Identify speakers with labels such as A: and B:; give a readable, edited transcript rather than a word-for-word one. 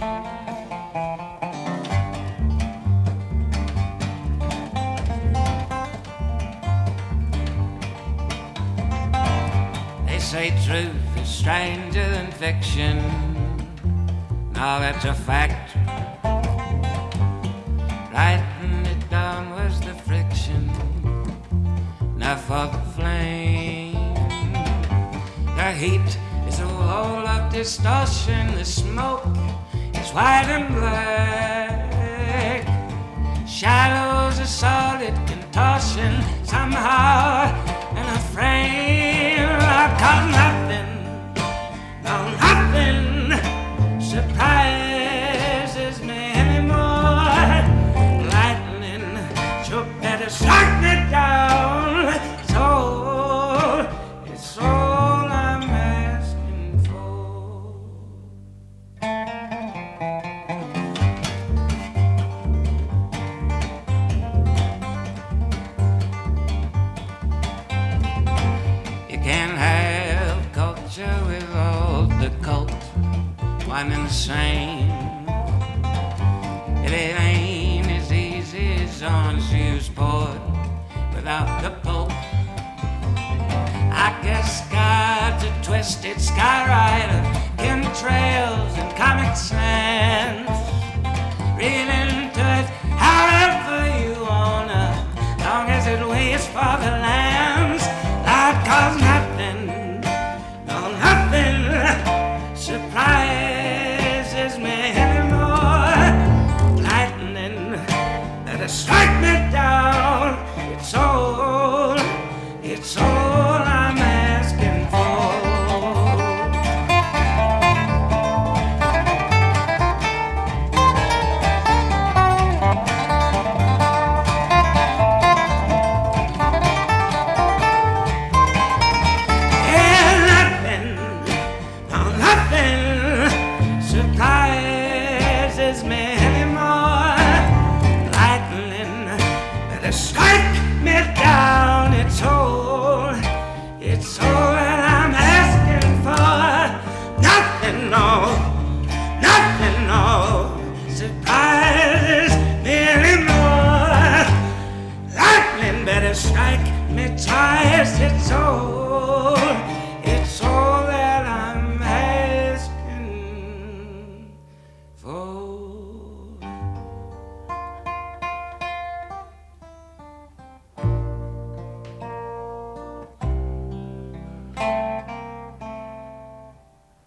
A: They say truth is stranger than fiction. Now that's a fact. Writing it down was the friction, now for the flame. The heat is a wall of distortion. The smoke is white and black. Shadows a solid contortion, somehow in a frame. Cause nothing, no nothing surprises me anymore. Lightning sure better strike me down. It's all I'm asking for. You can't have culture without the cult, one and the same. It ain't as easy as orange juice poured without the pulp. I guess God's a twisted skywriter,